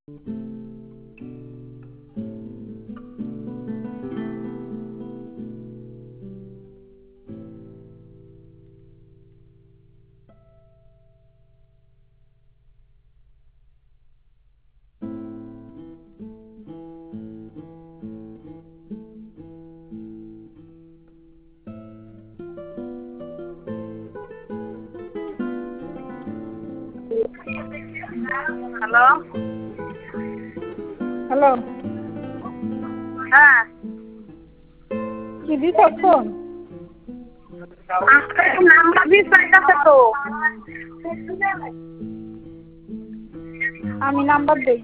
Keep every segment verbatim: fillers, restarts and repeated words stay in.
Hello hello হ্যাঁ কি দিছ ফোন? নাম্বার দিস পাইতেছে তো আমি নাম্বার দেই।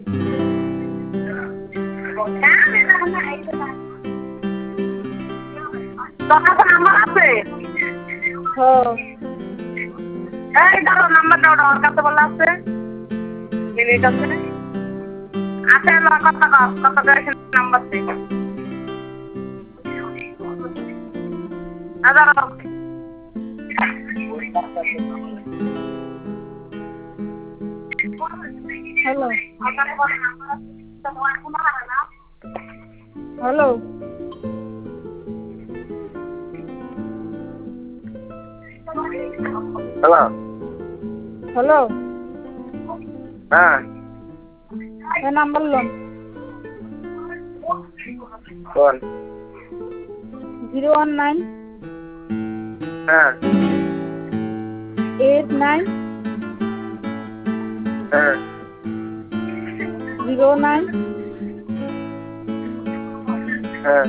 তোর কাছে নাম্বার আছে? হ্যাঁ এই দাও নাম্বার দাও, ওর কাছে বলা আছে মিনিট আছে আছে আমার কথা কথা কয়েছে নাম্বার আছে। Other hello hello hello hello হ্যাঁ এ নাম্বার লোন কোন জিরো ওয়ান নাইন হ্যাঁ এইট নাইন হ্যাঁ জিরো নাইন হ্যাঁ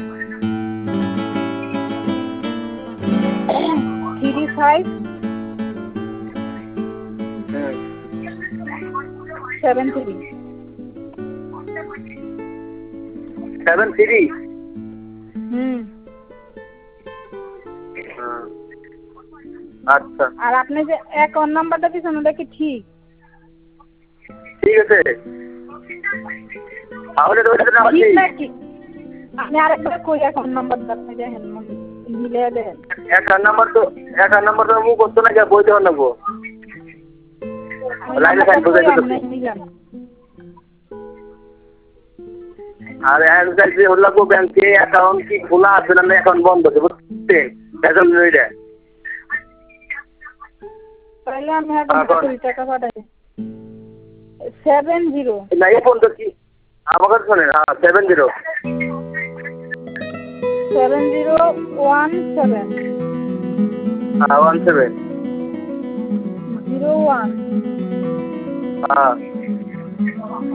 থ্রি ফাইভ হুম সেভেন থ্রি। সেভেন থ্রি হুম আচ্ছা আর আপনি যে অ্যাকাউন্ট নাম্বারটা দিয়েছেন ওটা কি ঠিক? ঠিক আছে তাহলে তো ওইটা নাম্বার ঠিক ঠিক নাকি? আপনি আরেকবার কই অ্যাকাউন্ট নাম্বারটা আপনি দেখেন মিলে দেন। একার নাম্বার তো একার নাম্বার তো মু করতে না বই দেওয়ার নেবো আমি লাইনে নাম্বারটা সাইন বোঝাই কই দিতে আপনি দিলেন। আর এক যে হল লাগবো ব্যাংকে অ্যাকাউন্ট কি খোলা আছে না অ্যাকাউন্ট বন্ধ আছে বুঝছেন এখন ওইটা তাহলে আমি এখন কুড়ি টাকা পাঠাই। সেভেন জিরো না এই ফোন তো কি আমার কাছে শোনেন হ্যাঁ seven zero seven zero one seven হ্যাঁ ওয়ান সেভেন জিরো ওয়ান হ্যাঁ